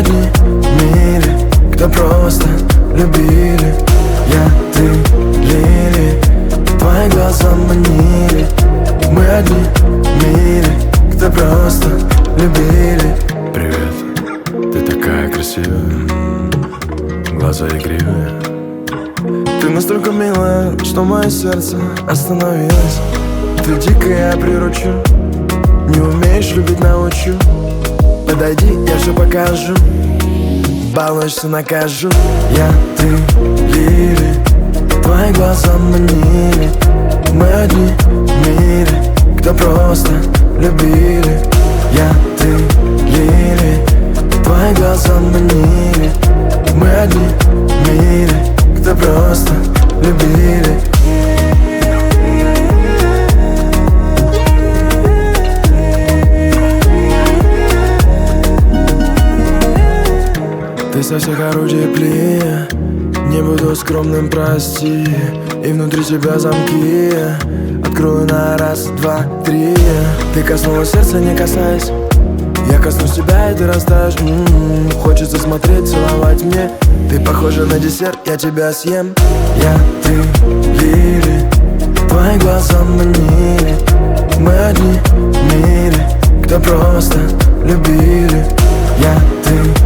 одни в мире, кто просто любили. Я, ты, лили, твои глаза манили. Мы одни в мире, кто просто любили. Привет, ты такая красивая, глаза игривые. Ты настолько милая, что мое сердце остановилось. Ты дикая, я приручу. Не умеешь любить, научу. Подойди, я все покажу. Балуешься, накажу. Я, ты, лили, твои глаза манили. Мы одни в мире, кто просто любили. Я, ты, лили, твои глаза манили. Мы одни в мире, кто просто любили. Ты со всех орудий плея, не буду скромным, прости. И внутри тебя замки, открою на раз, два, три. Ты коснулась сердца, не касаясь. Я коснусь тебя, и ты растаешь. Хочется смотреть, целовать мне. Ты похожа на десерт, я тебя съем. Я, ты, лили, твои глаза манили. Мы одни в мире, кто просто любили. Я, ты,